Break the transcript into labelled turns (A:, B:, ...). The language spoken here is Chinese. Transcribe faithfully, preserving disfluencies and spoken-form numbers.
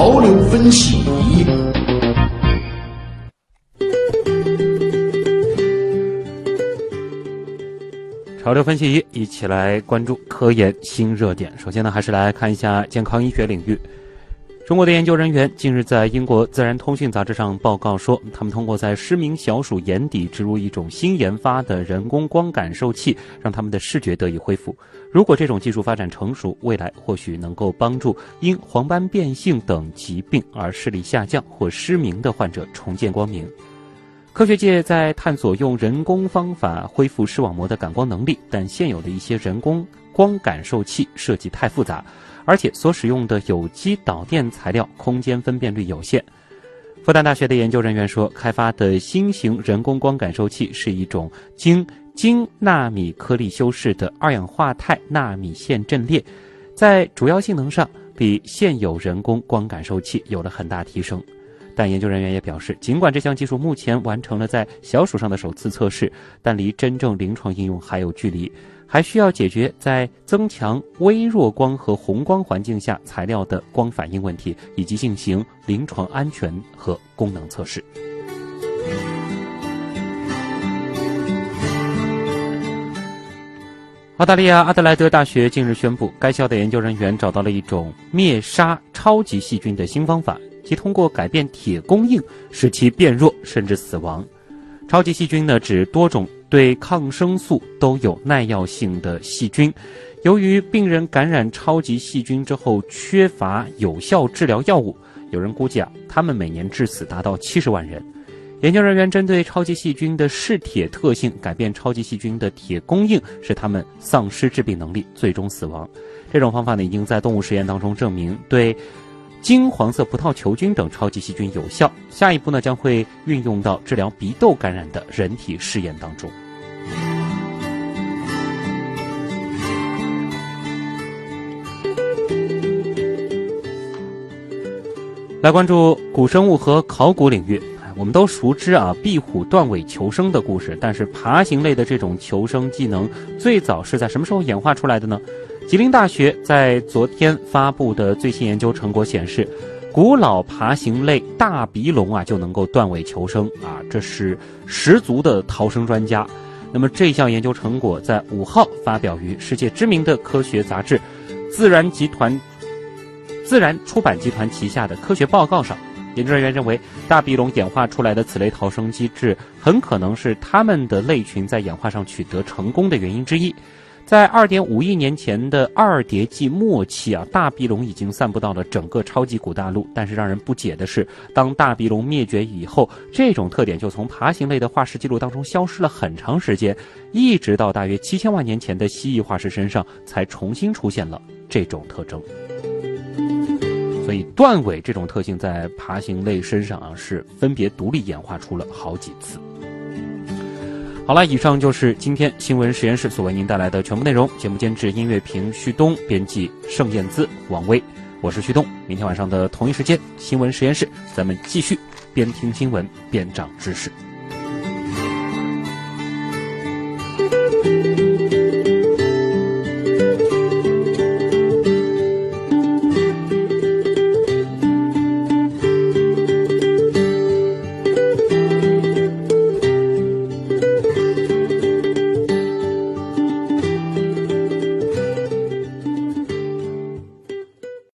A: 潮流分析。
B: 潮流分析一，一起来关注科研新热点。首先呢，还是来看一下健康医学领域。中国的研究人员近日在英国《自然通讯》杂志上报告说，他们通过在失明小鼠眼底植入一种新研发的人工光感受器，让他们的视觉得以恢复。如果这种技术发展成熟，未来或许能够帮助因黄斑变性等疾病而视力下降或失明的患者重见光明。科学界在探索用人工方法恢复视网膜的感光能力，但现有的一些人工光感受器设计太复杂，而且所使用的有机导电材料空间分辨率有限。复旦大学的研究人员说，开发的新型人工光感受器是一种经金纳米颗粒修饰的二氧化钛纳米线阵列，在主要性能上比现有人工光感受器有了很大提升。但研究人员也表示，尽管这项技术目前完成了在小鼠上的首次测试，但离真正临床应用还有距离，还需要解决在增强微弱光和红光环境下材料的光反应问题，以及进行临床安全和功能测试。澳大利亚阿德莱德大学近日宣布，该校的研究人员找到了一种灭杀超级细菌的新方法，即通过改变铁供应使其变弱甚至死亡。超级细菌呢，指多种对抗生素都有耐药性的细菌。由于病人感染超级细菌之后缺乏有效治疗药物，有人估计啊，他们每年致死达到七十万人。研究人员针对超级细菌的嗜铁特性改变超级细菌的铁供应，使它们丧失致病能力，最终死亡。这种方法呢，已经在动物实验当中证明对金黄色葡萄球菌等超级细菌有效。下一步呢，将会运用到治疗鼻窦感染的人体试验当中。来关注古生物和考古领域。我们都熟知啊壁虎断尾求生的故事，但是爬行类的这种求生技能最早是在什么时候演化出来的呢？吉林大学在昨天发布的最新研究成果显示，古老爬行类大鼻龙啊就能够断尾求生啊，这是十足的逃生专家。那么这项研究成果在五号发表于世界知名的科学杂志《自然集团》自然出版集团旗下的科学报告上。研究人员认为，大鼻龙演化出来的此类逃生机制很可能是它们的类群在演化上取得成功的原因之一。在 二点五亿年前的二叠纪末期啊，大鼻龙已经散布到了整个超级古大陆。但是让人不解的是，当大鼻龙灭绝以后，这种特点就从爬行类的化石记录当中消失了很长时间，一直到大约七千万年前的蜥蜴化石身上才重新出现了这种特征。所以断尾这种特性在爬行类身上啊是分别独立演化出了好几次。好了，以上就是今天新闻实验室所为您带来的全部内容。节目监制音乐评旭东，编辑盛燕姿、王威，我是旭东。明天晚上的同一时间，新闻实验室咱们继续边听新闻边长知识。